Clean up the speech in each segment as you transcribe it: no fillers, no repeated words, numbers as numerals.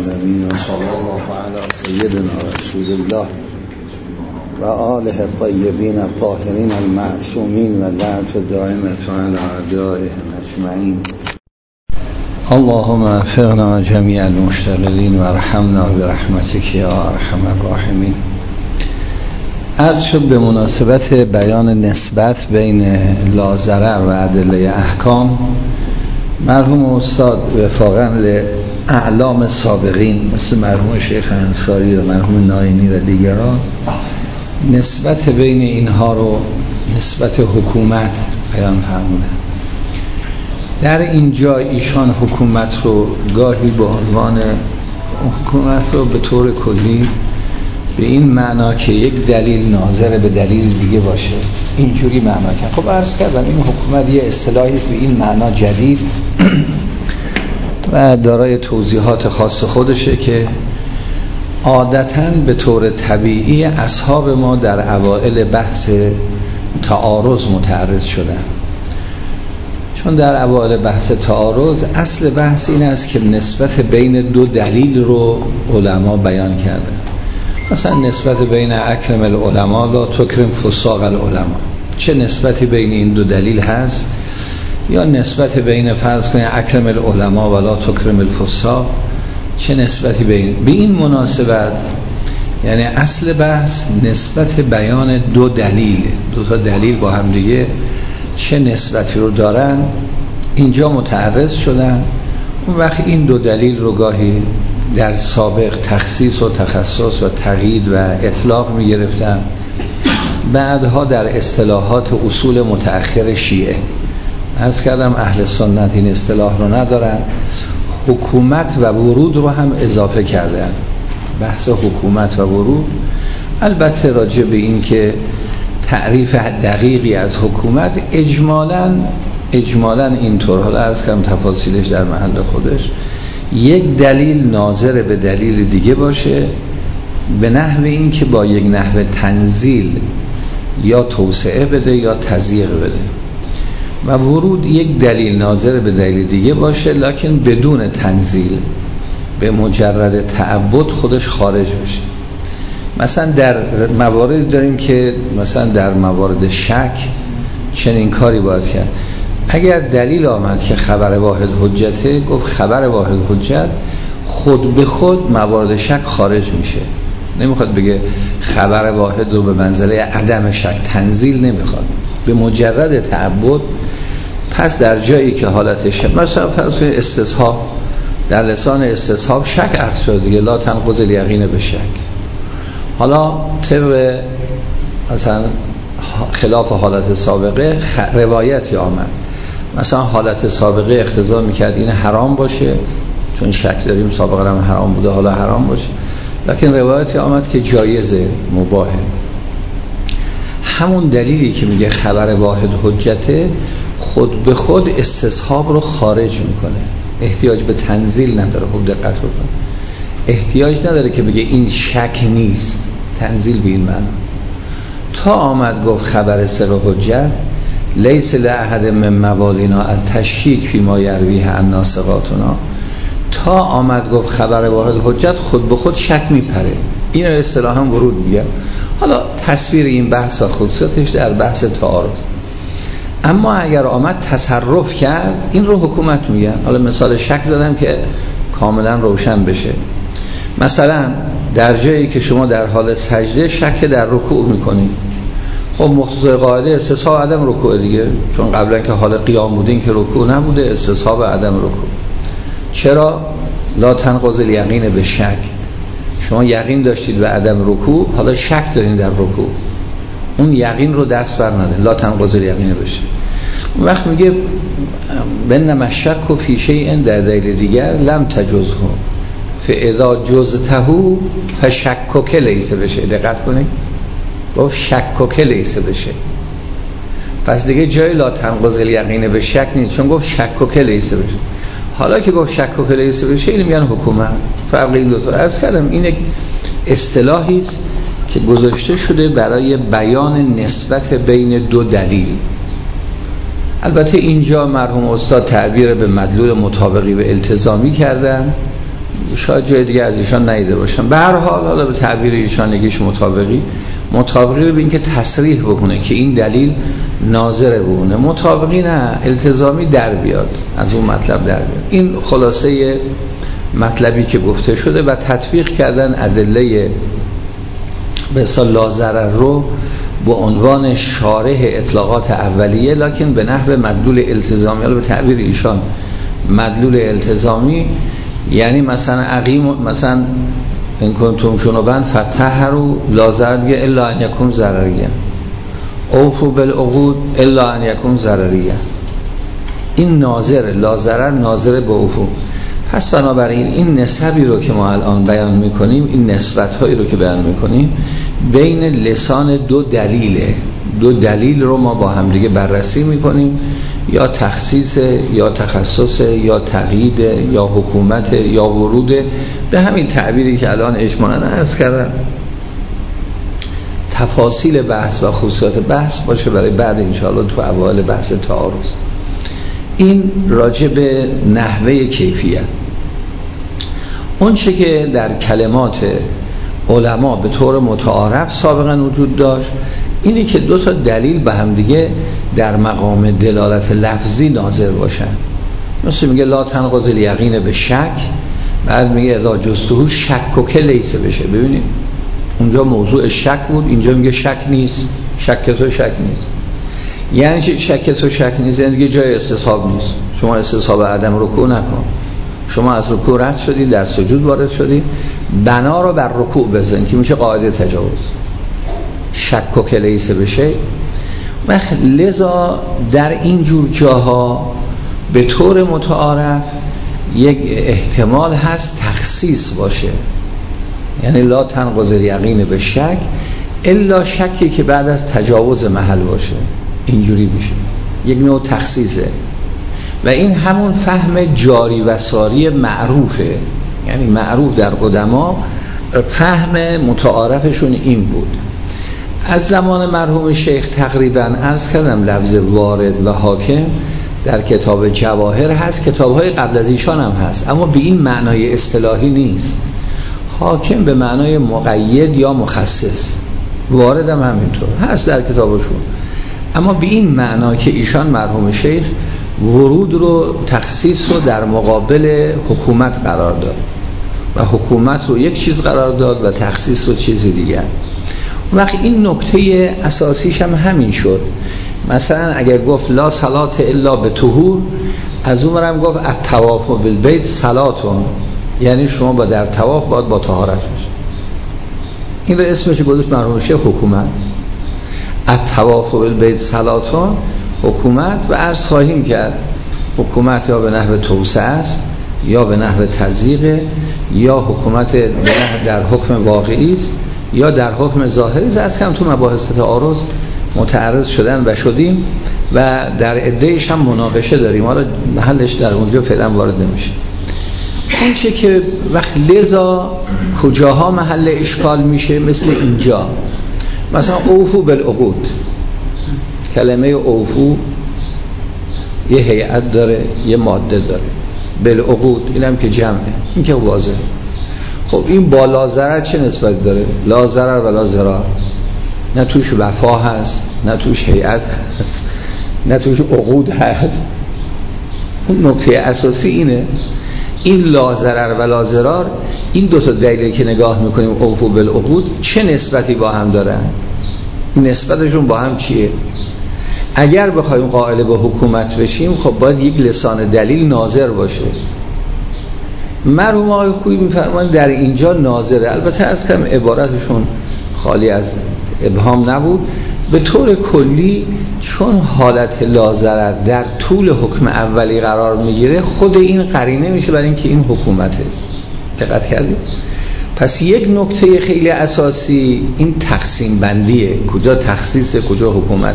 العالمين وصلى الله على سيدنا رسول الله و آله الطیبین الطاهرین المعصومین و لعنت دائمة على اعدائهم اجمعین. اللهم اغفرنا جميع المشتغلين وارحمنا برحمتك یا ارحم الراحمین. از شد به مناسبت بیان نسبت بین لاضرر و ادله احکام، مرحوم استاد وفاقاً اعلام سابقین مثل مرحوم شیخ انصاری و مرحوم ناینی و دیگران نسبت بین اینها رو نسبت حکومت بیان فرمودن. در اینجا ایشان حکومت رو گاهی به عنوان حکومت رو به طور کلی به این معنا که یک دلیل ناظر به دلیل دیگه باشه اینجوری معنا کرد. خب عرض کردم این حکومت یه اصطلاحی به این معنا جدید و دارای توضیحات خاص خودشه که عادتاً به طور طبیعی اصحاب ما در اوائل بحث تعارض متعرض شدن، چون در اوائل بحث تعارض اصل بحث این است که نسبت بین دو دلیل رو علما بیان کردن. مثلا نسبت بین اکرم العلماء لا تکرم فساق العلماء، چه نسبتی بین این دو دلیل هست؟ یا نسبت بین فرض کنید اکرم العلماء ولا تکرم الفساق، چه نسبتی بین؟ به این مناسبت یعنی اصل بحث نسبت بیان دو دلیل، دو تا دلیل با هم دیگه چه نسبتی رو دارن اینجا متعرض شدن. اون وقت این دو دلیل رو گاهی در سابق تخصیص و تخصص و تقیید و اطلاق می گرفتن، بعدها در اصطلاحات اصول متأخر شیعه عرض کردم اهل سنت این اصطلاح رو ندارن، حکومت و ورود رو هم اضافه کردن. بحث حکومت و ورود البته راجع به این که تعریف دقیقی از حکومت اجمالاً اینطور، حالا عرض کردم تفاصیلش در محل خودش، یک دلیل ناظر به دلیل دیگه باشه به نحو این که با یک نحو تنزیل یا توسعه بده یا تضییق بده، و ورود یک دلیل ناظر به دلیل دیگه باشه لکن بدون تنزیل، به مجرد تعبد خودش خارج بشه. مثلا در موارد داریم که مثلا در موارد شک چنین کاری باید کرد. اگر دلیل آمد که خبر واحد حجته، گفت خبر واحد حجت، خود به خود موارد شک خارج میشه. نمیخواد بگه خبر واحد رو به منزله عدم شک تنزیل نمیخواد، به مجرد تعبد. پس در جایی که حالت شک، مثلا فرض استصحاب، در لسان استصحاب شک عرض شد دیگه، لا تنقض الیقین به شک. حالا طبق مثلا خلاف حالت سابقه روایتی آمد، مثلا حالت سابقه اقتضا میکرد این حرام باشه چون شک داریم، سابقه هم حرام بوده حالا حرام باشه، لکن روایتی آمد که جایزه، مباهه. همون دلیلی که میگه خبر واحد حجته خود به خود استصحاب رو خارج میکنه، احتیاج به تنزیل نداره. خوب دقت بکن، احتیاج نداره که بگه این شک نیست، تنزیل به این معنی. تا آمد گفت خبر سر حجت لیس لأحد من موالینا از تشکیک فی ما یرویه عن ناسقاتنا، تا آمد گفت خبر واحد حجت خود به خود شک میپره. این رو اصطلاحاً ورود میگه. حالا تصویر این بحث و خصوصیتش در بحث تعارض. اما اگر آمد تصرف کرد این رو حکومت میگن. حالا مثال شک زدم که کاملا روشن بشه. مثلا در جایی که شما در حال سجده شک در رکوع میکنید، خب مختصر قاعده استصحاب عدم رکوع دیگه، چون قبلا که حال قیام بودین که رکوع نبوده، استصحاب عدم رکوع. چرا؟ لا تنقض الیقین به شک، شما یقین داشتید به عدم رکوع، حالا شک دارین در رکوع، اون یقین رو دست بر ندین، لا تنقض الیقین بشه. اون وقت میگه بنما الشک فی شیء، در دلیل دیگر لم تجزه فاذا جزته فشکک لیس بشه. دقت کنید گفت شکک لیس بشه، پس دیگه جای لا تنقض الیقین به شک نیست، چون گفت شکک لیس بشه. حالا که گفت شکک لیس بشه اینو میگن حکومت. فرق این دو تا عرض کردم، این یک اصطلاحی است که گذاشته شده برای بیان نسبت بین دو دلیل. البته اینجا مرحوم استاد تعبیر به مدلول مطابقی و التزامی کردن شاید جای دیگه از ایشان ندیده باشم. به هر حال حالا به تعبیر ایشان یکیش مطابقی به این که تصریح بکنه که این دلیل ناظر بونه، مطابقی نه التزامی در بیاد، از اون مطلب در بیاد. این خلاصه مطلبی که گفته شده و تطبیق کردن ادله به اصطلاح لا ضرر رو با عنوان شارح اطلاقات اولیه، لکن به نحو مدلول التزامی. حالا به تعبیر ایشان مدلول التزامی یعنی مثلا مثلا این کنتم جنبا فطهروا لا ضرر الا ان یکون ضرریه، اوفوا بالعقود الا ان یکون ضرریه. این ناظر لا ضرر ناظر به اوفو. پس بنابراین این نسبی رو که ما الان بیان میکنیم، این نسبت هایی رو که بیان میکنیم بین لسان دو دلیله، دو دلیل رو ما با هم دیگه بررسی میکنیم، یا تخصیص یا تخصص یا تقیید یا حکومت یا ورود، به همین تعبیری که الان اجمالاً عرض کردم. تفاصیل بحث و خصوصیات بحث باشه برای بعد انشاءالله تو اوایل بحث تعارض. این راجع به نحوه کیفیت. اون چه که در کلمات علما به طور متعارف سابقا وجود داشت اینی که دو تا دلیل به هم دیگه در مقام دلالت لفظی ناظر باشن. مثل میگه لا تنقض الیقین به شک، بعد میگه اذا جستهو شک و که لیسه بشه. ببینید اونجا موضوع شک بود، اینجا میگه شک نیست، شک تو شک نیست. یعنی شک تو شک نیست یعنی دیگه جای استصحاب نیست. شما استصحاب عدم رکوع نکن، شما از رکوع رد شدی، در سجود وارد شدی، بنا رو بر رکوع بزن که میشه قاعده تجاوز. شک و که لیسه بشه. لذا در این جور جاها به طور متعارف یک احتمال هست تخصیص باشه، یعنی لا تنقض الیقین به شک الا شکی که بعد از تجاوز محل باشه، اینجوری میشه، یک نوع تخصیصه. و این همون فهم جاری و ساری معروفه، یعنی معروف در قدما فهم متعارفشون این بود. از زمان مرحوم شیخ تقریبا عرض کردم لفظ وارد و حاکم در کتاب جواهر هست، کتاب‌های قبل از ایشان هم هست، اما به این معنای اصطلاحی نیست. حاکم به معنای مقید یا مخصص، وارد هم همینطور هست در کتابشون، اما به این معنا که ایشان مرحوم شیخ ورود رو تخصیص رو در مقابل حکومت قرار داد و حکومت رو یک چیز قرار داد و تخصیص رو چیز دیگر. وقت این نکته اساسیش هم همین شد. مثلا اگر گفت لا صلات الا به طهور، از اون برم گفت الطواف بالبیت صلاتون، یعنی شما با در طواف باید با طهارت باشید. این به اسمش گذاشت مرحوم شیخ حکومت. الطواف بالبیت صلاتون حکومت. و عرض خواهیم کرد حکومت یا به نحو توسعه است یا به نحو تضییق، یا حکومت در حکم واقعی است یا در حکم ظاهری است. از کم تو مباحث تعارض متعرض شدن و شدیم و در عده‌اش هم مناقشه داریم، حالا محلش در اونجا فعلا وارد نمیشه. اون چه که وقت لذا کجاها محل اشکال میشه، مثل اینجا مثلا اوفو بالعقود، کلمه اوفو یه هیئت داره یه ماده داره، بالعقود اینم که جمعه، این که واضحه. خب این با لا ضرر چه نسبت داره؟ لا ضرر و لا ضرار، نه توش وفا هست، نه توش هیئت هست، نه توش عقود هست. اون نکته اساسی اینه. این لا ضرر و لا ضرار، این دو تا دلیلی که نگاه میکنیم اوفو بالعقود چه نسبتی با هم دارن؟ نسبتشون با هم چیه؟ اگر بخوایم قائل به حکومت بشیم خب باید یک لسان دلیل ناظر باشه. مرحوم آقای خویی میفرمان در اینجا ناظره، البته از کم عبارتشون خالی از ابهام نبود. به طور کلی چون حالت لا ضرر در طول حکم اولی قرار میگیره، خود این قرینه میشه برای اینکه این حکومته. دقت کردید؟ پس یک نکته خیلی اساسی این تقسیم بندیه، کجا تخصیص کجا حکومت.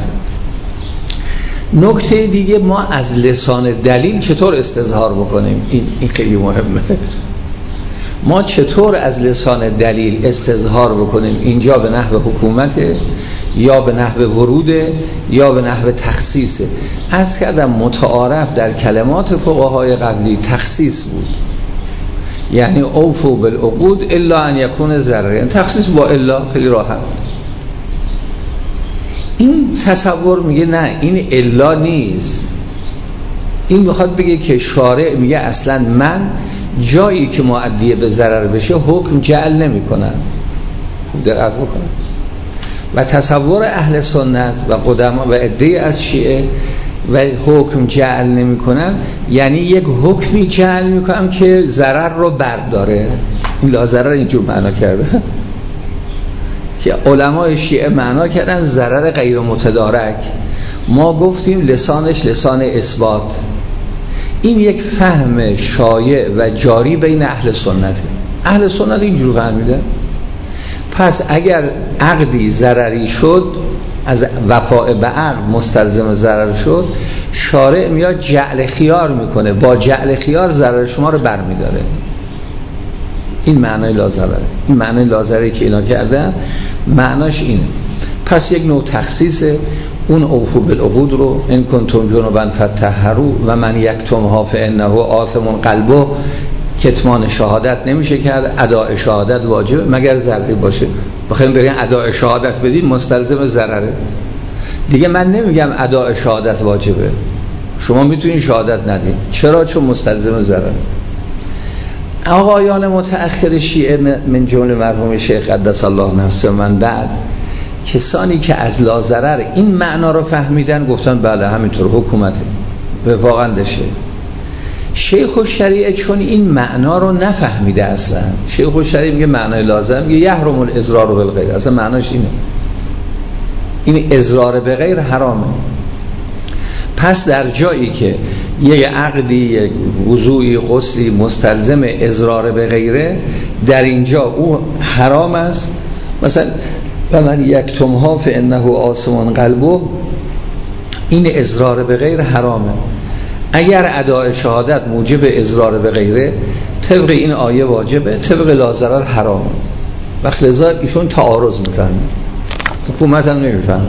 نکته دیگه ما از لسان دلیل چطور استظهار بکنیم، این خیلی مهمه. ما چطور از لسان دلیل استظهار بکنیم، اینجا به نحو حکومت یا به نحو ورود یا به نحو تخصیص. عرض کردم متعارف در کلمات فقهای قبلی تخصیص بود، یعنی اوفو بالعقود الا ان یکون ضرر، یعنی تخصیص با الا خیلی راحت. این تصور میگه نه این الا نیست، این میخواد بگه که شارع میگه اصلا من جایی که مؤدی به ضرر بشه حکم جعل نمی کنم. دقت بکنم. و تصور اهل سنت و قدما و عده از شیعه و حکم جعل نمی کنم یعنی یک حکمی جعل می کنم که ضرر رو برداره. این لا ضرر اینجور معنا کرده که علمای شیعه معنا کردن ضرر غیر متدارک. ما گفتیم لسانش لسان اثبات. این یک فهم شایع و جاری بین اهل سنته. اهل سنت اینجور فهمیده. پس اگر عقدی ضرری شد، از وفاء به عقد مستلزم ضرر شد، شارع میاد جعل خیار میکنه، با جعل خیار ضرر شما رو برمیداره. این معنای لازره. این معنای لازره که اینا کردن معناش اینه. پس یک نوع تخصیصه. اون اوفو بالعقود رو ان کنتم جنبا فطهروا و من یکتمها فانه آثم قلبه، کتمان شهادت نمیشه کرد، اداء شهادت واجبه مگر ضرری باشه. بخواید برین اداء شهادت بدین مستلزم ضرره. دیگه من نمیگم اداء شهادت واجبه، شما میتونین شهادت ندین. چرا؟ چون مستلزم ضرره. آقایان متأخر شیعه من جمله مرحوم شیخ قدس الله نفسه من بعد کسانی که از لا ضرر این معنا رو فهمیدن گفتن بله همینطور حکومته واقعا دشه. شیخ الشریعه چون این معنا رو نفهمیده اصلا، شیخ الشریعه میگه معنای لازم میگه یحرم الاضرار بالغیر، اصلا معناش اینه، این اضرار به غیر حرامه. پس در جایی که یک عقدی، یک وضوعی، غسلی مستلزم اضرار به غیره، در اینجا او حرام است. مثلا و من یکتمها فانه آثم قلبه، این اضرار به غیر حرامه. اگر اداء شهادت موجب اضرار به غیره، طبق این آیه واجبه، طبق لا ضرر حرامه. وقت لذا ایشون تعارض میفهمه، حکومت هم نمیفهمه.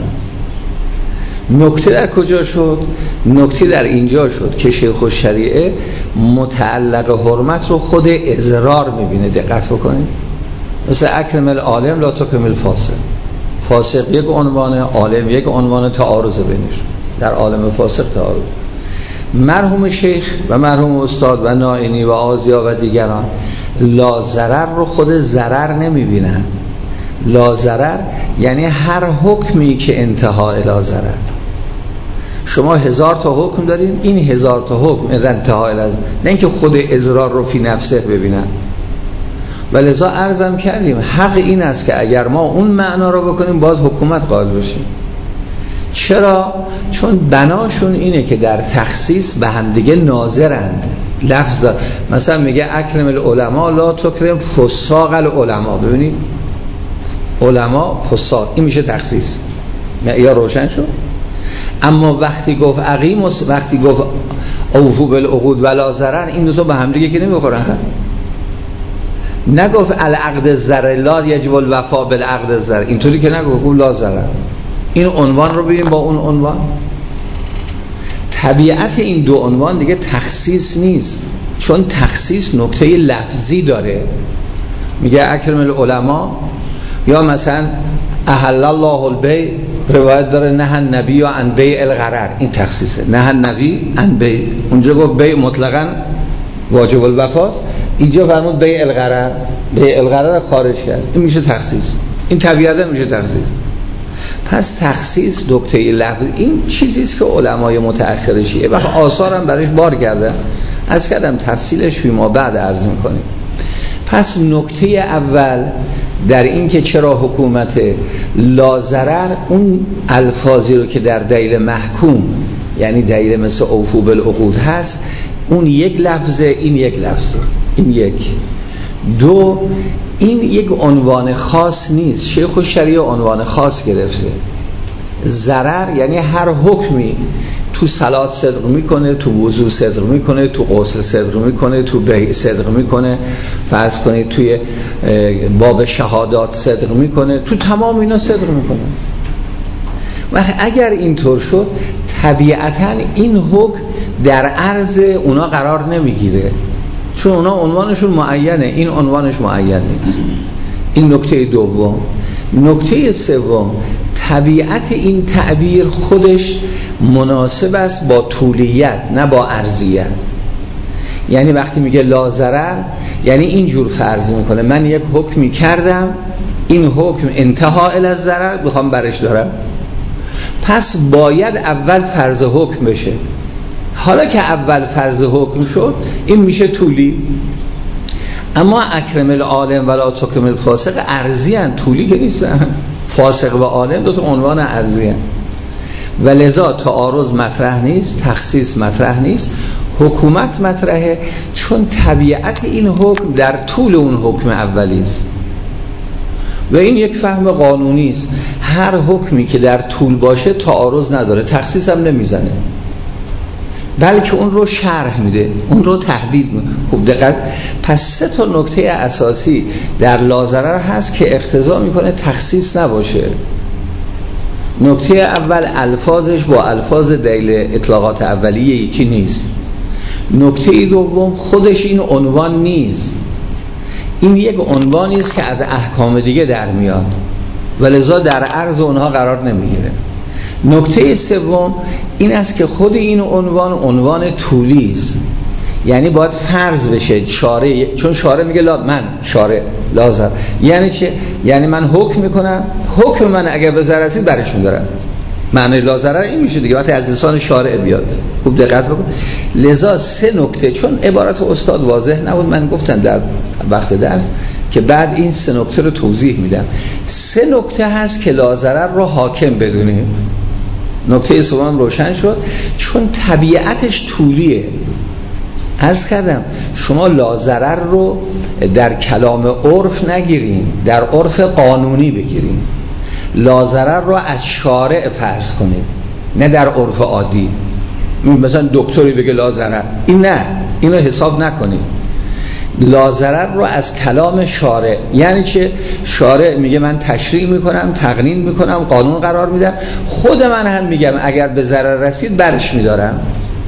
نکته در کجا شد؟ نکته در اینجا شد که شیخ الشریعه متعلق حرمت رو خود اضرار میبینه. دقت بکنید. مثل اکرم العالم لا تکرم الفاسق. فاسق یک عنوانه، عالم یک عنوانه، تعارض بینش. در عالم فاسق تعارض. مرحوم شیخ و مرحوم استاد و نائینی و آزیا و دیگران لا ضرر رو خود ضرر نمیبینن. لا ضرر یعنی هر حکمی که انتها الی ضرر. شما 1000 تا حکم دارین، این 1000 تا حکم از انتها الی ضرر، نه اینکه خود اضرار رو فی نفسه ببینن. ولذا عرضم کردیم حق این است که اگر ما اون معنا رو بکنیم باز حکومت قائل بشیم. چرا؟ چون بناشون اینه که در تخصیص به هم دیگه ناظرند. لفظ دار. مثلا میگه اکرم العلماء لا تکرم فساق العلماء. ببینید علما فساق، این میشه تخصیص. یا روشن شد. اما وقتی گفت عقیم، وقتی گفت اوفو بالعقود ولا ضرر، این دو تا به هم دیگه که نمیخورن. نگفت العقد الضرر لا یجب الوفا بالعقد الضرر، اینطوری که نگفت لا ضرر. این عنوان رو ببین با اون عنوان. طبیعت این دو عنوان دیگه تخصیص نیست، چون تخصیص نکته لفظی داره. میگه اکرم العلماء، یا مثلا احل الله البیع، روایت داره نهى النبی عن بیع الغرر، این تخصیصه. نهى النبی عن بیع، اونجا گفت بیع مطلقاً واجب الوفاست، اینجا فرمود بیع الغرر، بیع الغرر خارج کرد. این میشه تخصیص. این طبیعتا میشه تخصیص. پس تخصیص نکته لفظ این چیزی است که علمای متأخر شیعه و آثار هم برایش بار کردن. از کردم تفصیلش فیما بعد عرض میکنیم. پس نکته اول در این که چرا حکومت لا ضرر، اون الفاظی رو که در دلیل محکوم، یعنی دلیل مثل اوفو بالعقود هست، اون یک لفظه، این یک لفظه، این یک. دو، این یک عنوان خاص نیست. شیخ الشریعه عنوان خاص گرفته. ضرر یعنی هر حکمی تو صلات صدق میکنه، تو وضو صدق میکنه، تو غسل صدق میکنه، تو بیع صدق میکنه، فرض کنید توی باب شهادات صدق میکنه، تو تمام اینا صدق میکنه. و اگر اینطور شد طبیعتاً این حکم در عرض اونا قرار نمیگیره. چون اونا عنوانشون معینه، این عنوانش معین نیست. این نکته دوم. نکته سوم، طبیعت این تعبیر خودش مناسب است با طولیت نه با عرضیت. یعنی وقتی میگه لا ضرر یعنی اینجور فرض میکنه من یک حکمی کردم، این حکم انتها الی الضرر بخوام برش دارم، پس باید اول فرض حکم بشه. حالا که اول فرض حکم شد این میشه طولی. اما اکرم العالم ولا تکرم الفاسق عرضی ان، طولی که نیستن. فاسق و عالم دو تا عنوان عرضی ان و لذا تعارض مطرح نیست، تخصیص مطرح نیست، حکومت مطرحه، چون طبیعت این حکم در طول اون حکم اولی است و این یک فهم قانونی است. هر حکمی که در طول باشه تعارض نداره، تخصیص هم نمیزنه، بلکه اون رو شرح میده، اون رو تحدید میده. خوب دقت. پس سه تا نکته اساسی در لا ضرر هست که اقتضا میکنه تخصیص نباشه. نکته اول، الفاظش با الفاظ دلیل اطلاقات اولیه یکی نیست. نکته دوم، خودش این عنوان نیست، این یک عنوانی است که از احکام دیگه در میاد و لذا در عرض اونها قرار نمیگیره. نکته سوم این است که خود این عنوان طولی است، یعنی باید فرض بشه شارع، چون شارع میگه من شارع لازم، یعنی چه؟ یعنی من حکم میکنم، حکم من اگر به ضرر رسید برش میدارم. معنی لا ضرر این میشه دیگه وقتی از لسان شارع بیاد. خوب دقت بکن. لذا سه نکته، چون عبارت استاد واضح نبود من گفتم در وقت درس که بعد این سه نکته رو توضیح میدم. سه نکته هست که لا ضرر رو حاکم بدونیم. نکته سوم روشن شد چون طبیعتش طولیه. عرض کردم شما لا ضرر رو در کلام عرف نگیرین، در عرف قانونی بگیرین. لا ضرر رو از شارع فرض کنید، نه در عرف عادی. مثلا دکتری بگه لا ضرر، این نه، اینو حساب نکنید. لا ضرر رو از کلام شارع، یعنی چه؟ شارع میگه من تشریع میکنم، تقنین میکنم، قانون قرار میدم، خود من هم میگم اگر به ضرر رسید برش میدارم.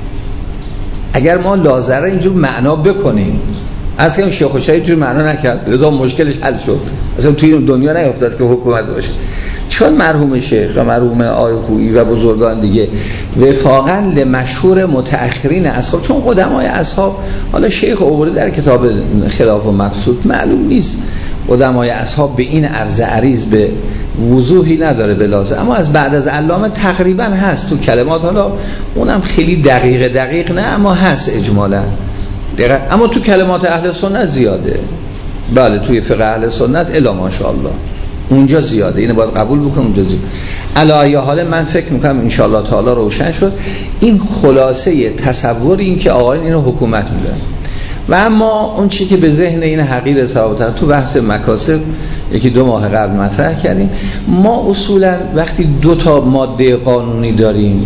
اگر ما لا ضرر اینجور معنا بکنیم، از که شیخ الشیخ اینجور معنا نکرد، لذا مشکلش حل شد، اصلا توی این دنیا نیفتاد که حکومت باشه. چون مرحوم شیخ و مرحوم آقای خویی و بزرگان دیگه وفاقا لمشهور متأخرین اصحاب، چون قدمای اصحاب، حالا شیخ آورده در کتاب خلاف و مبسوط، معلوم نیست قدمای اصحاب به این عرض عریض به وضوحی نداره به لازم، اما از بعد از علامه تقریبا هست تو کلمات، حالا اونم خیلی دقیق نه اما هست اجمالا، اما تو کلمات اهل سنت زیاده. بله توی فقه اهل سنت الا ماشاءالله اونجا زیاده، اینو باید قبول بکنم، اونجا زیاده. علی حال من فکر میکنم ان شاء الله تعالی روشن شد این خلاصه تصور این که آقایان اینو حکومت میدن. و اما اون چی که به ذهن این حقیر ثوابت تو بحث مکاسب یکی 2 ماه قبل مطرح کردیم، ما اصولا وقتی 2 تا ماده قانونی داریم،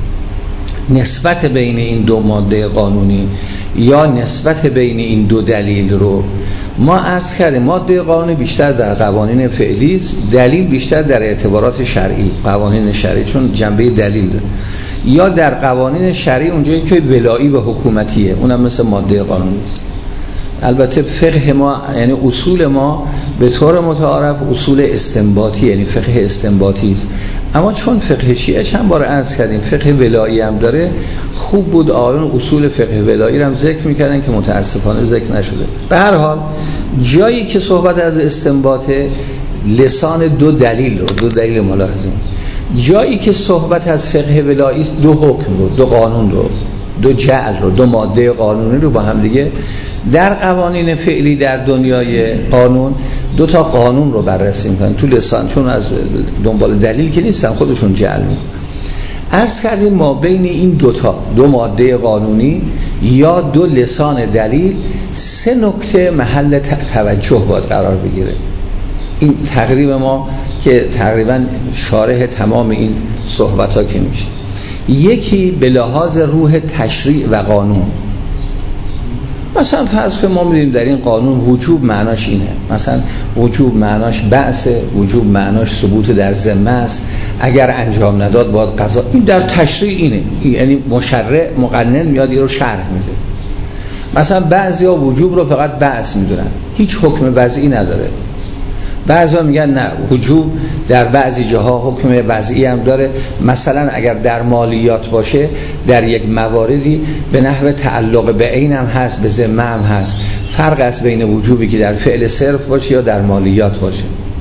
نسبت بین این 2 ماده قانونی یا نسبت بین این 2 دلیل رو ما عرض کردیم، ماده قانونی بیشتر در قوانین فعلی است، دلیل بیشتر در اعتبارات شرعی، قوانین شرعی چون جنبه دلیل داره، یا در قوانین شرعی اونجایی که ولایی و حکومتیه، اونم مثل ماده قانونی است. البته فقه ما یعنی اصول ما به طور متعارف اصول استنباطی، یعنی فقه استنباطی است، اما چون فقه شیعه چند بار عرض کردیم فقه ولایی هم داره، خوب بود آیون اصول فقه ولایی رو هم ذکر میکردن که متاسفانه ذکر نشده. به هر حال جایی که صحبت از استنباط، لسان 2 دلیل رو، 2 دلیل ملاحظه، جایی که صحبت از فقه ولایی 2 حکم رو، 2 قانون رو، 2 جعل رو، 2 ماده قانونی رو با هم دیگه در قوانین فعلی در دنیای قانون 2 تا قانون رو بررسی میکنن تو لسان، چون از دنبال دلیل که نیستن خودشون جعل میکنن. عرض کردیم ما بین این 2 تا 2 ماده قانونی یا 2 لسان دلیل 3 نکته محل توجه باید قرار بگیره. این تقریب ما که تقریبا شارح تمام این صحبت ها که میشه. یکی به لحاظ روح تشریع و قانون، مثلا فرض که ما می‌دونیم در این قانون وجوب معناش اینه، مثلا وجوب معناش بعث، وجوب معناش ثبوت در ذمه است، اگر انجام نداد باید قضا. این در تشریع اینه، یعنی مشرع مقنن میاد این رو شرح میده. مثلا بعضیا وجوب رو فقط بعض میدونن، هیچ حکم وضعی نداره. بعضیا میگن نه، وجوب در بعضی جاها حکم وضعی هم داره. مثلا اگر در مالیات باشه در یک مواردی به نحو تعلق به عین هم هست، به ذمه هم هست. فرق است بین وجوبی که در فعل صرف باشه یا در مالیات باشه.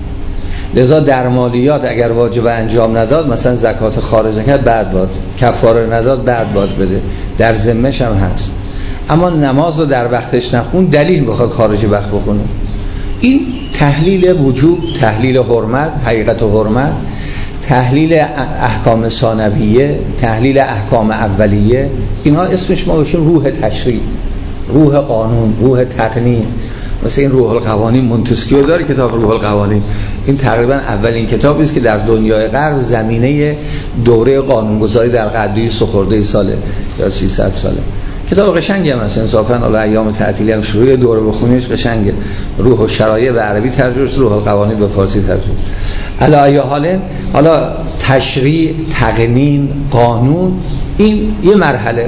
لذا در مالیات اگر واجب انجام نداد، مثلا زکات خارج نکرد بعد باد، کفاره نداد بعد باد بده، در ذمه‌ش هم هست. اما نماز رو در وقتش نخون، دلیل بخواد خارج وقت بخونه. این تحلیل وجوب، تحلیل حرمت، حقیقت و حرمت، تحلیل احکام ثانویه، تحلیل احکام اولیه، اینها اسمش ما باشیم روح تشریع، روح قانون، روح تقنین. مثل این روح القوانین مونتسکیو داره، کتاب روح القوانین. این تقریبا اولین کتابی است که در دنیای غرب زمینه دوره قانونگذاری در قدری سخورده ساله یا 300 ساله. کتاب قشنگی هم هست انصافا. حالا ایام تعطیلی هم شروع دوره بخونیش قشنگه. روح و شرایع به عربی ترجمه شده، روح القوانین به فارسی ترجمه. علی ای حال، حالا تشریع، تقنین، قانون، این یه مرحله.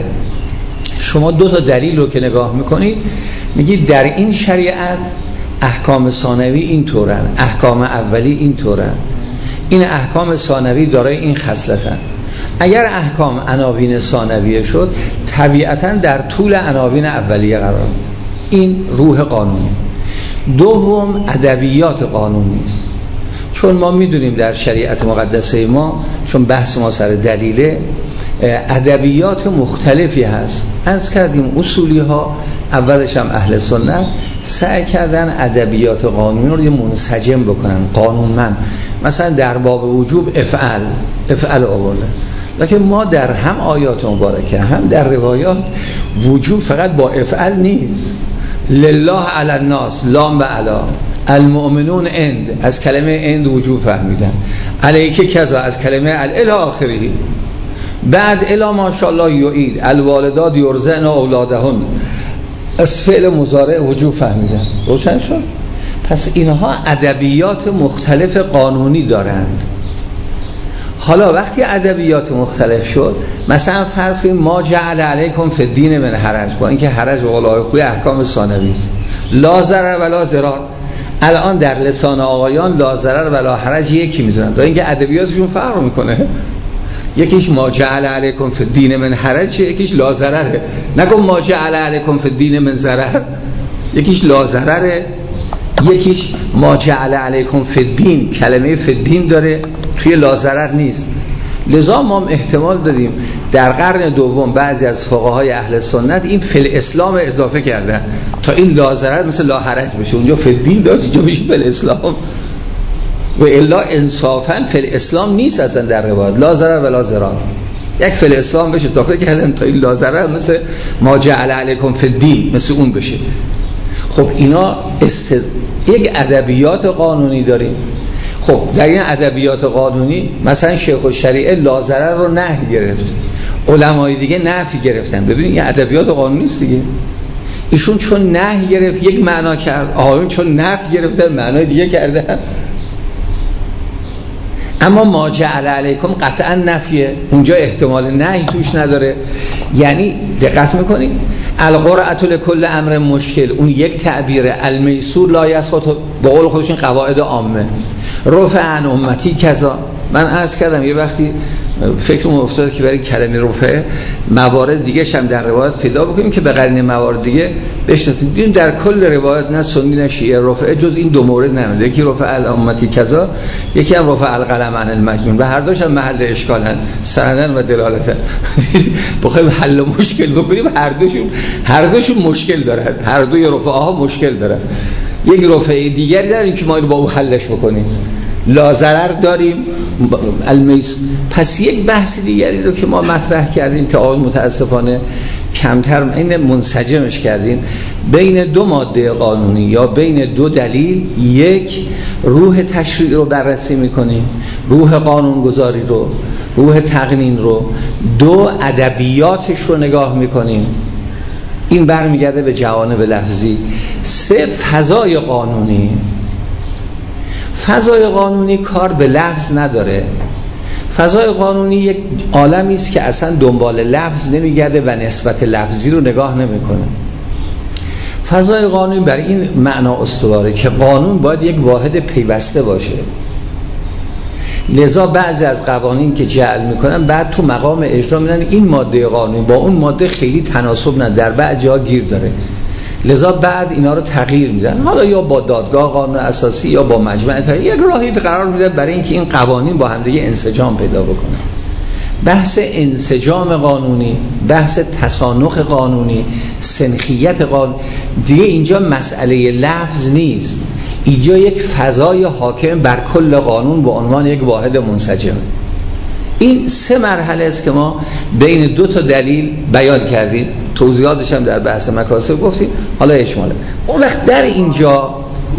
شما دو تا دلیل رو که نگاه میکنید میگید در این شریعت احکام ثانوی این طورن، احکام اولی این طورن. این احکام ثانوی دارای این خصلتن. اگر احکام عناوین ثانویه شد، طبیعتاً در طول عناوین اولیه قرار. این روح قانونی. دوم، ادبیات قانونی است. چون ما میدونیم در شریعت مقدسه ما، چون بحث ما سر دلیله، ادبیات مختلفی هست. عرض کردیم اصولی ها، اولش هم اهل سنت سعی کردن ادبیات قانونی رو منسجم بکنن، قانونمند. مثلا در باب وجوب افعل آورده، لکن ما در هم آیات مبارکه هم در روایات وجوب فقط با افعل نیست. لله علی الناس، لام و علا، المؤمنون اند، از کلمه اند وجوب فهمیدن. علیک کذا، از کلمه الی آخری. بعد الا ماشاءالله یعید، الوالدات یرضعن اولادهن، از فعل مضارع وجوب فهمیدن. روشن شد؟ پس اینها ادبیات مختلف قانونی دارند. حالا وقتی ادبیات مختلف شد، مثلا فرض کنید ما جعل علیکم فی الدین من حرج، با اینکه حرج و قول خوی احکام ثانوی است، لا ضرر ولا ضرار. الان در لسان آقایان لا ضرر ولا حرج یکی میدونن، تا اینکه ادبیاتشون فرق میکنه. یکیش ما جعل علیکم فی الدین من حرج، یکیش لا ضرره. نگو ما جعل علیکم فی الدین من ضرر، یکیش لا ضرره، یکیش ما جعل علیکم فی الدین، کلمه فی الدین داره، توی لا ضرر نیست. لذا ما احتمال دادیم در قرن دوم بعضی از فقهای اهل سنت این فی الاسلام اضافه کردن تا این لا ضرر مثل لا حرج بشه. اونجا فی الدین داشت، اینجا بشه فی الاسلام. و الا انصافا فی الاسلام نیست اصلا در روایت، لا ضرر ولا ضرار. یک فی الاسلام بشه اضافه کردن تا این لا ضرر مثل ما جعل علیکم فی الدین مثل اون بشه. خب اینا یک ادبیات قانونی داریم. خب در این ادبیات قانونی مثلا شیخ الشریعه لا ضرر رو نهی گرفت، علمای دیگه نفی گرفتن. ببینید این ادبیات قانونی است دیگه. ایشون چون نهی گرفت یک معنا کرد، آقایون چون نفی گرفتن معنای دیگه کردن. اما ما جعل علیکم قطعا نفیه، اونجا احتمال نهی توش نداره. یعنی دقت میکنید القرعة لکل امر مشکل، اون یک تعبیره. المیسور لا یسقط، با قول خودشون قواعد عامه. رفع عن امتی کذا. من عرض کردم یه وقتی فکرم افتاد که برای کلمه رفع موارد دیگه هم در روایت پیدا بکنیم که به قرینه موارد دیگه بشناسیم. دیدیم در کل روایت نه سنی نه شیعه رفع جز این دو مورد نمیده، یکی رفع الامتی کذا، یکی هم رفع القلم عن المجنون، و هر دوش هم محل اشکال هست سندن و دلالتن. بخوایم حل مشکل بکنیم هر دوشون مشکل دارن، هر دوی رفع ها مشکل دارن. یک رفع دیگری داریم که ما اینو با او حلش بکنیم. لا ضرر داریم المیس. پس یک بحث دیگری رو که ما مطرح کردیم که آقای متاسفانه کمتر این منسجمش کردیم، بین دو ماده قانونی یا بین دو دلیل، یک روح تشریع رو بررسی میکنیم، روح قانونگذاری رو، روح تقنین رو، دو ادبیاتش رو نگاه میکنیم. این برمیگرده به جوانب لفظی. سه فضای قانونی. فضای قانونی کار به لفظ نداره. فضای قانونی یک عالمی است که اصلا دنبال لفظ نمیگرده و نسبت لفظی رو نگاه نمیکنه. فضای قانونی برای این معنا استواره که قانون باید یک واحد پیوسته باشه. لذا بعضی از قوانین که جعل میکنن بعد تو مقام اجرا میدن این ماده قانونی با اون ماده خیلی تناسب نداره، در بعض جا گیر داره، لذا بعد اینا رو تغییر میدن، حالا یا با دادگاه قانون اساسی یا با مجمع یک راهی قرار میدن برای اینکه این قوانین با هم دیگه انسجام پیدا بکنه. بحث انسجام قانونی، بحث تسانخ قانونی، سنخیت قانون دیگه اینجا مسئله لفظ نیست، اینجا یک فضای حاکم بر کل قانون به عنوان یک واحد منسجم. این 3 مرحله است که ما بین 2 تا دلیل بیان کردیم، توضیحاتش هم در بحث مکاسب گفتیم، حالا اجماله. اون وقت در اینجا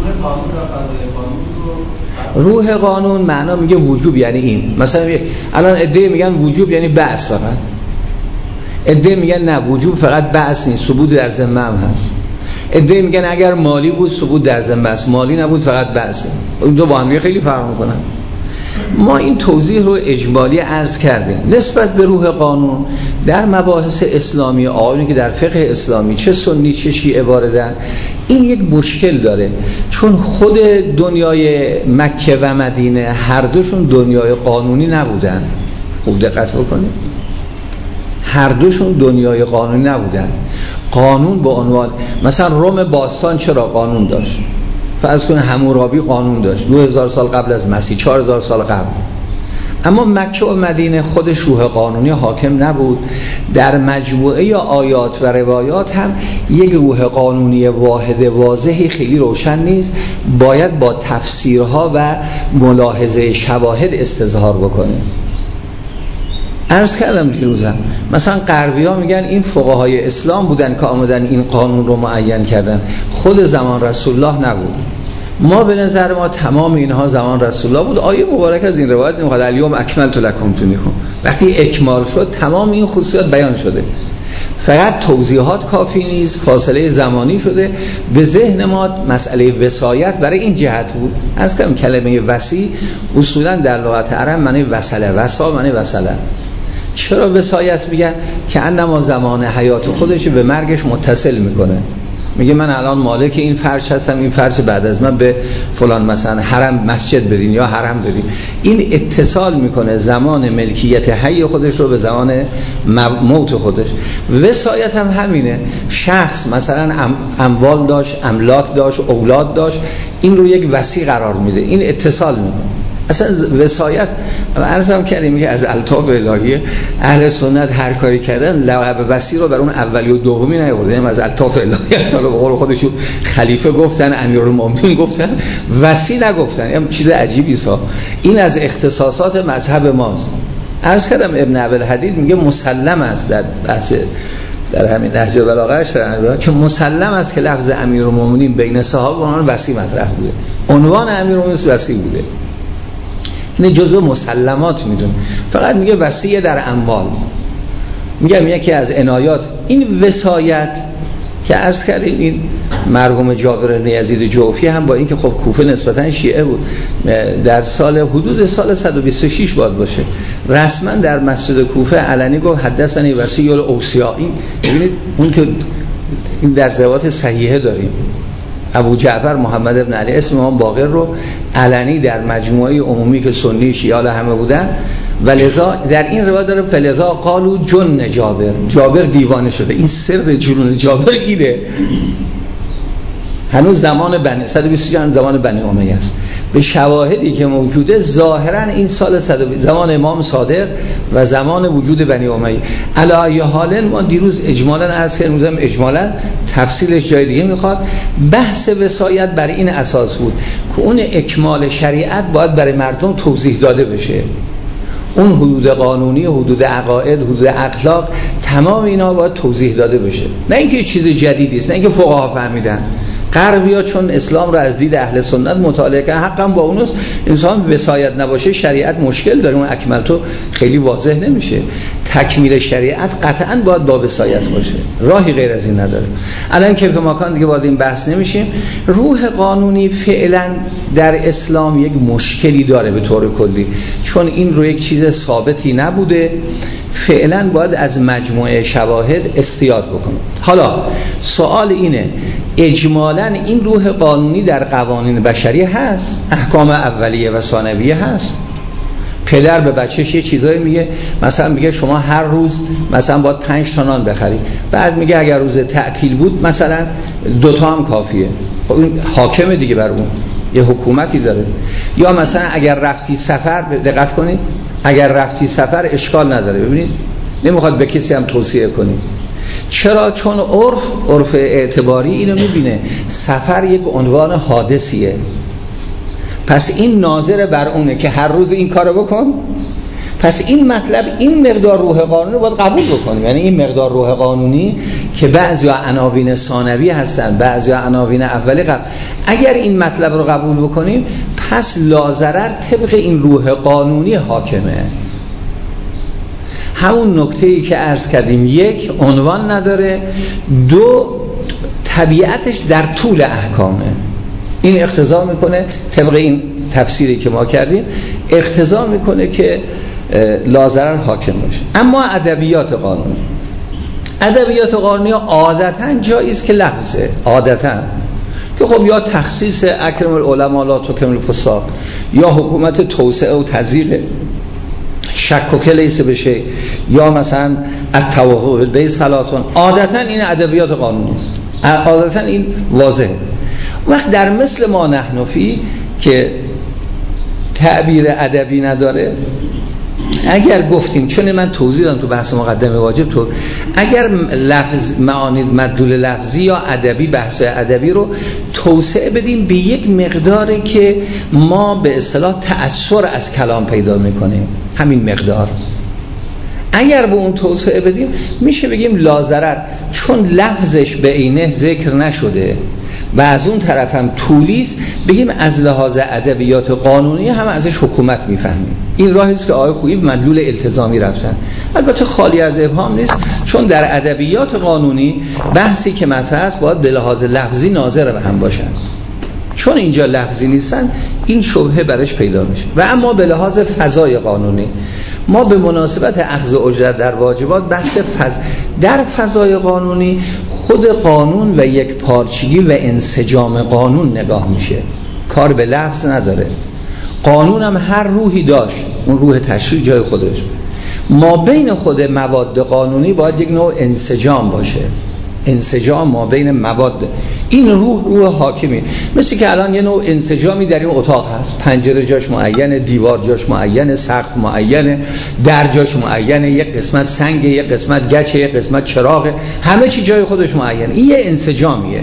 روح قانون معنا میگه وجوب، یعنی این مثلا الان عده میگن وجوب یعنی بعث فقط، عده میگن نه وجوب فقط بعث نیست، ثبوت در ذمه هم هست، عده میگن اگر مالی بود ثبوت در ذمه است، مالی نبود فقط بعثه. اون دو با هم خیلی فرق میکنن. ما این توضیح رو اجمالی عرض کردیم. نسبت به روح قانون در مباحث اسلامی آیونی که در فقه اسلامی چه سنی چه شیعه واردن، این یک مشکل داره، چون خود دنیای مکه و مدینه هر دوشون دنیای قانونی نبودن. خوب دقت بکنید، هر دوشون دنیای قانونی نبودن. قانون به عنوان مثلا روم باستان چرا قانون داشت؟ فرض کن حمورابی قانون داشت 2000 سال قبل از مسیح، 4000 سال قبل. اما مکه و مدینه خودش روح قانونی حاکم نبود. در مجموعه آیات و روایات هم یک روح قانونی واحد واضحی خیلی روشن نیست، باید با تفسیرها و ملاحظه شواهد استظهار بکنیم. عرض کردم دیروزم مثلا غربی ها میگن این فقهای اسلام بودن که آمدن این قانون رو معین کردن، خود زمان رسول الله نبود. ما به نظر ما تمام اینها زمان رسول الله بود. آیه مبارک از این روایت میگه الیوم اکملت لکم دینکم، وقتی اکمال شد تمام این خصوصیات بیان شده، فقط توضیحات کافی نیست، فاصله زمانی شده. به ذهن ما مسئله وصایت برای این جهت بود. عرض کردم کلمه وصی اصولا در لغت عرب معنی وصله، وصا معنی وصله. چرا وصایت میگن؟ که انما زمان حیات خودش به مرگش متصل میکنه، میگه من الان مالک این فرش هستم، این فرش بعد از من به فلان مثلا حرم مسجد بدین یا حرم بدین. این اتصال میکنه زمان ملکیت حی خودش رو به زمان موت خودش. وصایت هم همینه، شخص مثلا اموال داشت، املاک داشت، اولاد داشت، این رو یک وصی قرار میده، این اتصال میکنه. اصلا وصایت عرضم کردیم میگه از الطاف الهی اهل سنت هر کاری کردن لقب وصی رو بر اون اولی و دومی نیاوردن، از الطاف الهی اصلا به قول خودشون خلیفه گفتن، امیرالمومنین گفتن، وصی نگفتن. این چیز عجیبی است. این از اختصاصات مذهب ماست. عرض کردم ابن ابوالحدید میگه مسلم است در بحث در همین نهج بلاغه‌اش که مسلم است که لفظ امیرالمومنین بین صحابه اونها وصی مطرح بوده، عنوان امیرالمومنین وصی بوده، این جزء مسلمات میدون. فقط میگه وصیه در اموال. میگم یکی از عنایات این وصایت که عرض کردیم، این مرحوم جابر بن یزید جوفی هم با اینکه خب کوفه نسبتا شیعه بود، در سال حدود سال 126 باید باشه، رسما در مسجد کوفه علنی گفت حدثنی وصی الاوصیاء. این ببینید اون که این در روایات صحیحه داریم، ابو جعفر محمد ابن علی اسم امام باقر رو علنی در مجموعه عمومی که سنی شیعه همه بودن، و لذا در این روایت داره فلذا قالوا جن جابر، جابر دیوانه شده. این سر جنون جابر اینه. هنوز زمان بنی 120 زمان بنی امیه است. به شواهدی که موجوده ظاهرا این سال زمان امام صادق و زمان وجود بنی امیه. علی حال ما دیروز اجمالا عرض کردیم، روزم اجمالا تفصیلش جای دیگه میخواد. بحث وصایت برای این اساس بود که اون اکمال شریعت باید برای مردم توضیح داده بشه. اون حدود قانونی، حدود عقاید، حدود اخلاق، تمام اینا باید توضیح داده بشه. نه اینکه چیز جدیدی است، نه اینکه فقها فهمیدن. غربی‌ها چون اسلام رو از دید اهل سنت مطالعه کردن، حقا با اونست انسان وصایت نباشه شریعت مشکل داره، اون اکملتو خیلی واضح نمیشه. تکمیل شریعت قطعاً باید با وصایت باشه، راهی غیر از این نداره. الان که به مکان دیگه وارد این بحث نمیشیم. روح قانونی فعلا در اسلام یک مشکلی داره به طور کلی، چون این رو یک چیز ثابتی نبوده. فعلا باید از مجموعه شواهد استیاد بکنه. حالا سوال اینه، اجمالا این روح قانونی در قوانین بشری هست، احکام اولیه و ثانویه هست. پدر به بچهش یه چیزایی میگه، مثلا میگه شما هر روز مثلا باید 5 تا نان بخری، بعد میگه اگر روز تعطیل بود مثلا 2 تا هم کافیه. این حاکمه دیگه بر اون، یه حکومتی داره. یا مثلا اگر رفتی سفر، دقت کنید، اگر رفتی سفر اشکال نداره. ببینید نمیخواد به کسی هم توصیه کنید. چرا؟ چون عرف اعتباری اینو میبینه سفر یک عنوان حادثیه، پس این ناظر بر اونه که هر روز این کارو بکن. پس این مطلب، این مقدار روح قانونی باید قبول بکنیم. یعنی این مقدار روح قانونی که بعضیا عناوین ثانوی هستن، بعضیا عناوین اولی اگر این مطلب رو قبول بکنیم، پس لاضرر طبق این روح قانونی حاکمه. همون نکته‌ای که عرض کردیم، 1 عنوان نداره، 2 طبیعتش در طول احکامه. این اقتضا میکنه طبق این تفسیری که ما کردیم، اقتضا میکنه که لاضرر حاکم باشه. اما ادبیات قانونی عادتاً جاییست که لفظه، عادتاً که خب یا تخصیص اکرم العلماء لا تکرم الفساق، یا حکومت توسعه و تضییق شک و کلیس بشه، یا مثلا التوافق بین صلاتون. عادتاً این ادبیات قانونی است، عادتاً این واضحه. وقت در مثل ما نحن فی که تعبیر ادبی نداره، اگر گفتیم، چون من توضیح دادم تو بحث مقدمه واجب، تو اگر لفظ معانی مدلول لفظی یا ادبی، بحث ادبی رو توسعه بدیم به یک مقداری که ما به اصطلاح تأثیر از کلام پیدا میکنیم، همین مقدار اگر به اون توسعه بدیم، میشه بگیم لاضرر، چون لفظش به عینه ذکر نشده و از اون طرف هم طولیست، بگیم از لحاظ ادبیات قانونی هم ازش حکومت میفهمیم. این راهی است که آقای خویی مدلول التزامی رفتن. البته خالی از ابهام نیست، چون در ادبیات قانونی بحثی که مطرح است باید به لحاظ لفظی ناظر به هم باشن، چون اینجا لفظی نیستن این شبهه برش پیدا میشه. و اما به لحاظ فضای قانونی، ما به مناسبت اخذ اجرت در واجبات بحث در فضای قانونی خود قانون و یک پارچگی و انسجام قانون نگاه میشه، کار به لفظ نداره. قانون هم هر روحی داشت، اون روح تشریع جای خودش. ما بین خود مواد قانونی باید یک نوع انسجام باشه، انسجام ما بین مواد. این روح حاکمی، مثل که الان یه نوع انسجامی در این اتاق هست، پنجره جاش معینه، دیوار جاش معینه، سقف معینه، در جاش معینه، یک قسمت سنگ، یک قسمت گچه، یک قسمت چراغ، همه چی جای خودش معینه. این یه انسجامیه.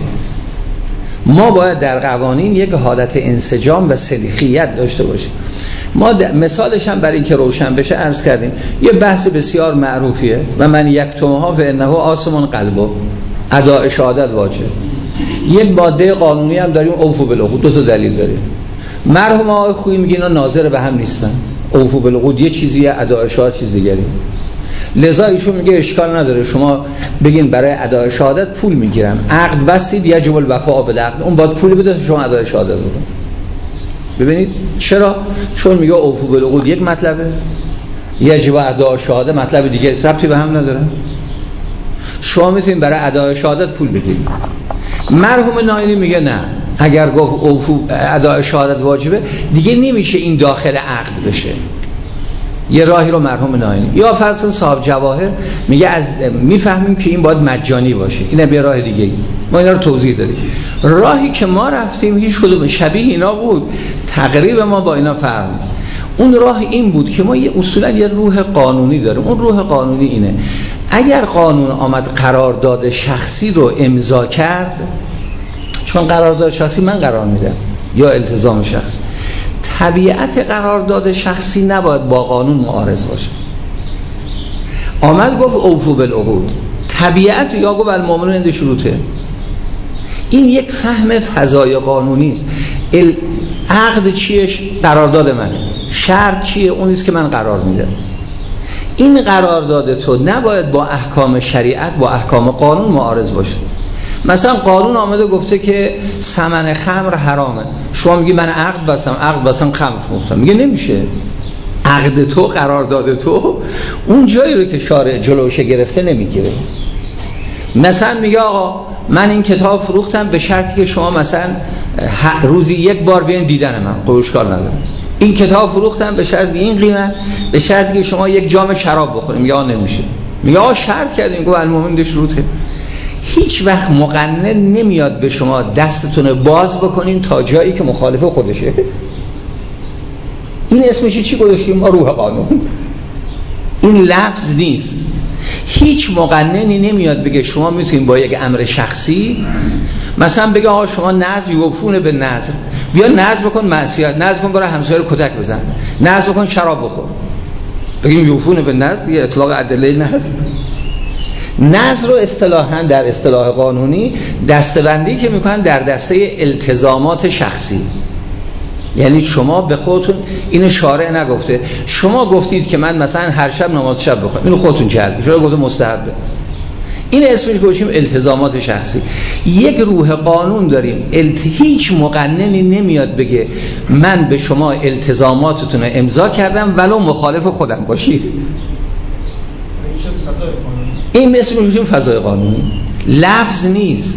ما باید در قوانین یک حالت انسجام و سلیقیت داشته باشیم. ما مثالش هم برای اینکه روشن بشه عرض کردیم، یه بحث بسیار معروفیه، و من یکتمها فانه آثم قلبه، اداء شهادت واجب. یک ماده قانونی هم داریم، اوفوا بالعقود، 2 تا دلیل داریم. مرحوم آقای خویی میگه اینا ناظر به هم نیستن، اوفوا بالعقود یه چیزیه، اداء شهادت چیز دیگری. لذا ایشون میگه اشکال نداره شما بگین برای اداء شهادت پول میگیرم، عقد بستید یجب الوفاء بالعقد، اون باید پول بده شما اداء شهادت بدید. ببینید چرا؟ چون میگه اوفوا بالعقود یک مطلبه، یجب اداء شهادت مطلب دیگه، ربطی به هم نداره. شما میتونید برای اداء شهادت پول بدید. مرحوم ناینی میگه نه، اگر گفت اوفو اداء شهادت واجبه دیگه نمیشه این داخل عقد بشه. یه راهی رو مرحوم ناینی، یا فرض صاحب جواهر میگه از میفهمیم که این باید مجانی باشه، اینه به راه دیگه. ما اینا رو توضیح دادیم. راهی که ما رفتیم هیچ کدوم شبیه اینا بود، تقریب ما با اینا فرق. اون راه این بود که ما اصولا یه روح قانونی داریم. اون روح قانونی اینه، اگر قانون آمد قرارداد شخصی رو امضا کرد، چون قرارداد شخصی من قرار میدم یا التزام شخصی، طبیعت قرارداد شخصی نباید با قانون معارض باشه. آمد گفت اوفوا بالعقود، طبیعت یا گفت المؤمنون عند شروطه. این یک فهم فضای قانونی است. عقد چیه؟ قرارداد منه. شرط چیه؟ اونیست که من قرار میدم. این قرارداد تو نباید با احکام شریعت، با احکام قانون معارض باشه. مثلا قانون آمده گفته که ثمن خمر حرامه، شما میگی من عقد بستم خمر فروختم، میگه نمیشه. عقد تو، قرارداد تو اون جایی رو که شارع جلوش گرفته نمیگیره. مثلا میگه آقا من این کتاب فروختم به شرطی که شما مثلا روزی یک بار بیاین دیدن من، خب اشکال نداره. این کتاب فروختم به شرط این قیمت، به شرطی که شما یک جام شراب بخوریم. میگه نمیشه. میگه شرط کردیم. گفت المؤمن شروطه. هیچ وقت مقنن نمیاد به شما دستتون باز بکنین تا جایی که مخالف خودشه. این اسمش چی گذاشتیم ما؟ روح قانون. این لفظ نیست. هیچ مقننی نمیاد بگه شما میتونید با یک امر شخصی مثلا بگه آقا شما نذر یوفون به نذر، بیا نذر بکن معصیت، نذر کن برای همسایه رو کتک بزن، نذر بکن شراب بخور. بگیم یوفون به نذر یه اطلاق ادله نذر. نذر رو اصطلاحاً در اصطلاح قانونی دسته‌بندی که میکنن در دسته التزامات شخصی. یعنی شما به خودتون، اینو شارع نگفته، شما گفتید که من مثلا هر شب نماز شب بخونم، اینو خودتون کردید، شما گفته مستحبه. این اسمش گوشیم التزامات شخصی. یک روح قانون داریم. هیچ مقننی نمیاد بگه من به شما التزاماتتون رو امضا کردم ولو مخالف خودم باشید. این اسمش گوشیم فضای قانونی. لفظ نیست.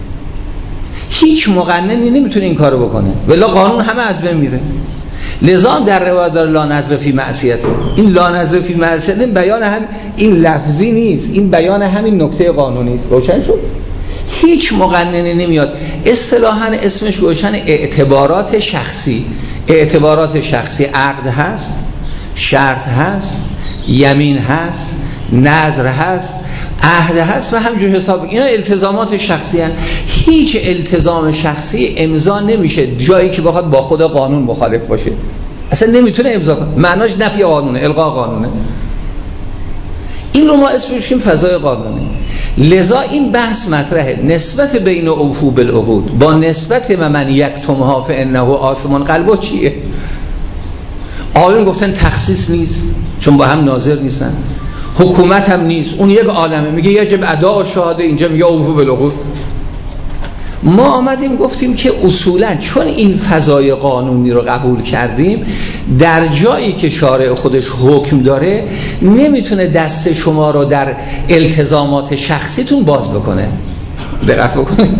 هیچ مقننی نمیتونه این کارو بکنه، ولی قانون همه از بین میره. لذا در روایت داره لا نظر فی معصیت. این لا نظر فی معصیت بیان هم این لفظی نیست، این بیان همین نکته قانونی است. روشن شد؟ هیچ مقننی نمیاد. اصطلاحاً اسمش روشن اعتبارات شخصی. اعتبارات شخصی عقد هست، شرط هست، یمین هست، نذر هست، عهد هست و همجور حساب. اینا التزامات شخصی هست. هیچ التزام شخصی امضا نمیشه جایی که بخواد با خود قانون مخالف باشه. اصلا نمیتونه امضا کنه. معناش نفی قانونه، الغا قانونه. این رو ما اسمش میگیم فضای قانونی. لذا این بحث مطرحه. نسبت بین اوفو بالعقود با نسبت من یکتمها فانه آثم قلبه چیه؟ آیون گفتن تخصیص نیست چون با هم ناظر نیستن، حکومت هم نیست، اون یک عالمه. میگه یجب اداء شهاده، اینجا میگه اوفو بالعقود. ما آمدیم گفتیم که اصولا چون این فضای قانونی رو قبول کردیم، در جایی که شارع خودش حکم داره نمیتونه دست شما رو در التزامات شخصیتون باز بکنه. دقت بکنید.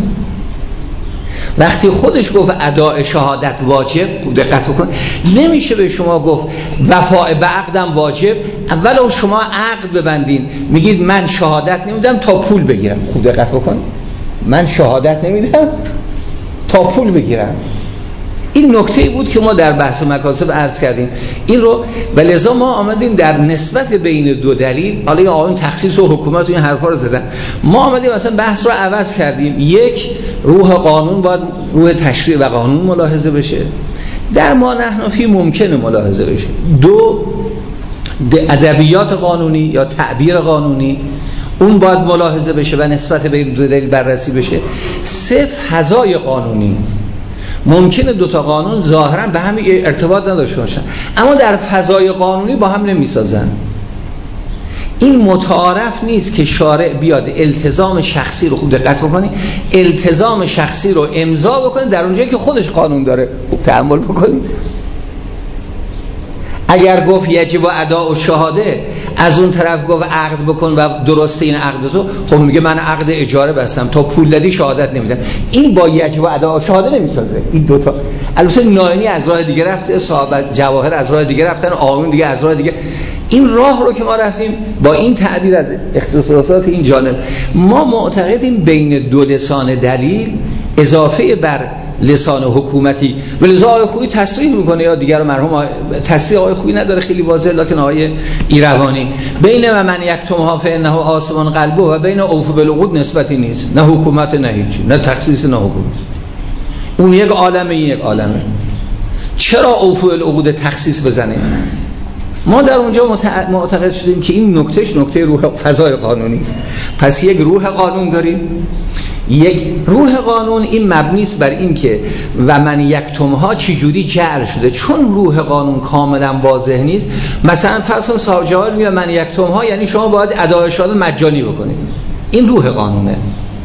وقتی خودش گفت اداء شهادت واجب، دقت بکن، نمیشه به شما گفت وفاء به عقدم واجب. اولو شما عقد ببندین، میگید من شهادت نمیدم تا پول بگیرم. خوب دقت بکن، من شهادت نمیدم تا پول بگیرم. این نکته بود که ما در بحث مکاسب عرض کردیم این رو. و لذا ما آمدیم در نسبت بین دو دلیل، حالا این آقایون تخصیص و حکومت و این حرفا رو زدن، ما آمدیم مثلا بحث رو عوض کردیم. یک، روح قانون باید روح تشریع و قانون ملاحظه بشه، در ما نحن فی ممکنه ملاحظه بشه. دو، ادبیات قانونی یا تعبیر قانونی اون باید ملاحظه بشه و نسبت بین دو دلیل بررسی بشه. سه، فضای قانونی. ممکنه دوتا قانون ظاهرا به هم ارتباط نداشته باشن اما در فضای قانونی با هم نمیسازن. این متعارف نیست که شارع بیاد التزام شخصی رو، خوب دقت بکنید، التزام شخصی رو امضا بکنه در اونجایی که خودش قانون داره. خوب تأمل بکنید. اگر گفت یجب اداء و شهاده، از اون طرف گفت عقد بکن و درسته این عقد تو، خب میگه من عقد اجاره بستم تا پول دادی شهادت نمیدم. این با یجب اداء و شهاده نمیسازه. این دوتا البته ناینی از راه دیگه رفته، صحابه جواهر از راه دیگه رفتن، آقایون دیگه از راه دیگه. این راه رو که ما رفتیم با این تعبیر از اختصاصات این جانب، ما معتقدیم بین دو لسان دلیل اضافه بر لسان حکومتی، ولذا آقای خویی تصریح میکنه، یا دیگر مرحوم تصریح آقای خویی نداره خیلی واضح، لکن آقای ایروانی بین من یکتمها فانه آثم قلبه و بین اوفو بالعقود نسبتی نیست، نه حکومت نه هیچی، نه تخصیص نه حکومت. اون یک عالمه، این یک عالمه. چرا اوفو بالعقود تخصیص بزنه؟ ما در اونجا معتقد شدیم که این نکتهش نکته روح فضای قانونی است. پس یک روح قانون داریم. یک روح قانون این مبنی است بر این که و من یکتمها چجوری جعل شده، چون روح قانون کاملا واضح نیست. مثلا فرض صاحب جواهر میگه من یکتمها یعنی شما باید اداء شهادت مجانی بکنید. این روح قانونه.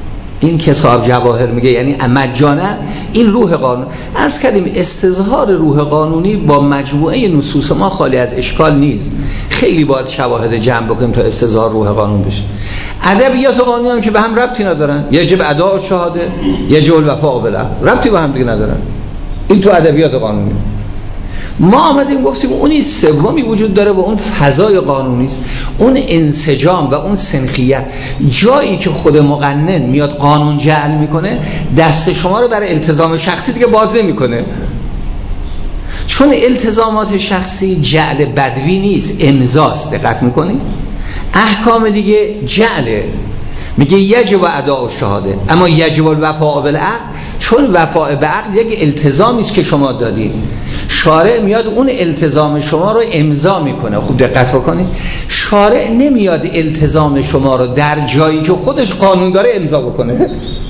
این کتاب جواهر میگه یعنی مجانا، این روح قانون. عرض کردیم استظهار روح قانونی با مجموعه نصوص ما خالی از اشکال نیست. خیلی باید شواهد جمع بکنیم تا استظهار روح قانون بشه. ادبیات قانونی هم که به هم ربطی ندارن، یجب اداء الشهاده، یجب الوفاء بالعقد، ربطی با هم دیگه ندارن. این تو ادبیات قانونی. ما آمدیم گفتیم اونی سومی وجود داره و اون فضای قانونی است، اون انسجام و اون سنخیت. جایی که خود مقنن میاد قانون جعل میکنه، دست شما رو برای التزام شخصی دیگه باز نمیکنه، چون التزامات شخصی جعل بدوی نیست، امضاست. دقت میکنید احکام دیگه جعله، میگه یجب اداء الشهاده، اما یجب الوفاء بالعقد، چون وفاء به عقد یک التزامی است که شما دادید، شارع میاد اون التزام شما رو امضا میکنه. خوب دقت بکنید، شارع نمیاد التزام شما رو در جایی که خودش قانون داره امضا بکنه.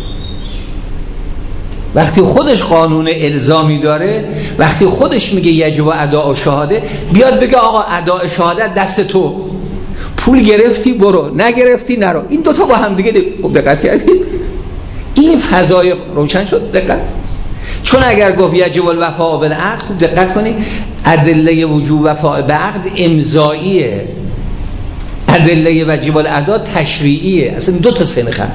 وقتی خودش قانون الزامی داره، وقتی خودش میگه یجب اداء الشهاده، بیاد بگه آقا اداء شهادت دست تو، پول گرفتی برو، نگرفتی نرو. این دوتا با هم دیگه خوب دقت کردید، این فضای روشن شد. دقت، چون اگر گفت یجب الوفاء بالعقد، خوب دقت کنید ادله وجوب وفاء بعقد امضاییه، ادله واجب الاداء تشریعیه. اصلا دو تا سنخه،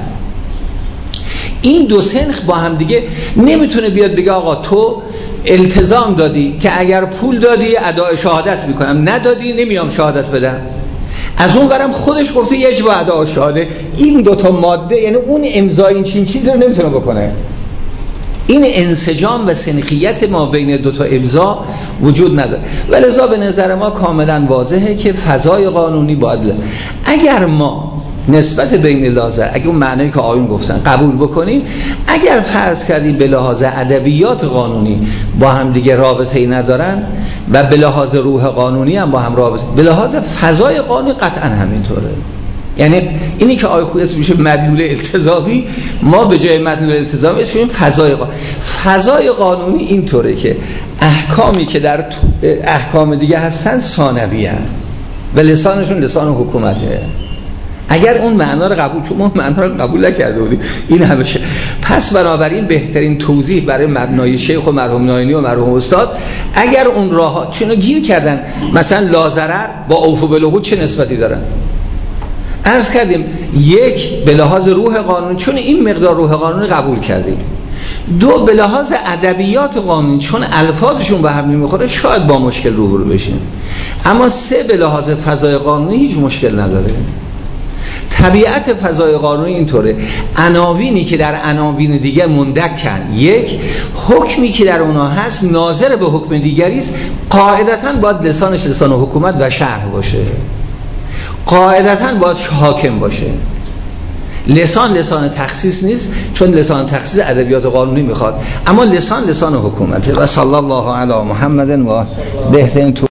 این دو سنخ با هم دیگه نمیتونه بیاد بگه آقا تو التزام دادی که اگر پول دادی اداء شهادت میکنم، ندادی نمیام شهادت بدم. از اون برم خودش گفته یجب اداء شهاده. این دوتا ماده یعنی اون امضای این چیزی رو نمیتونه بکنه. این انسجام و سنخیت ما بین دوتا امضا وجود نداره و لذا به نظر ما کاملا واضحه که فضای قانونی باید اگر ما نسبت بین لازم، اگه اون معنی که آیون گفتن قبول بکنیم، اگر فرض کردیم به لحاظ ادبیات قانونی با هم دیگه رابطه‌ای ندارن و به لحاظ روح قانونی هم با هم رابطه، به لحاظ فضای قانونی قطعا همینطوره. یعنی اینی که آیه خویس میشه مدلول التزامی، ما به جای مدلول التزامی اسمیم فضای قانونی. فضای قانونی اینطوره که احکامی که در احکام دیگه هستن ثانوی هستن و لسانشون لسان حکومته. اگر اون معنا رو قبول، چون ما معنا رو قبول نکرده بودیم این همیشه، پس بنابراین بهترین توضیح برای مبنای شیخ و مرحوم ناینی و مرحوم استاد، اگر اون راه چونو گیر کردن، مثلا لازرر با اوفو بالعقود چه نسبتی دارن؟ عرض کردیم یک به لحاظ روح قانون، چون این مقدار روح قانون قبول کردیم. دو به لحاظ ادبیات قانون، چون الفاظشون به هم نمیخوره شاید با مشکل روبرو بشیم. اما سه به لحاظ فضای قانونی هیچ مشکل نداره. طبیعت فضای قانونی اینطوره، عناوینی که در عناوین دیگر مندکن، یک حکمی که در اونها هست ناظر به حکم دیگری است، قاعدتاً باید لسانش لسان حکومت و شرع باشه، قاعدتاً باید حاکم باشه. لسان تخصیص نیست، چون لسان تخصیص ادبیات قانونی میخواد، اما لسان حکومته. و صلی الله علی محمد و بهترین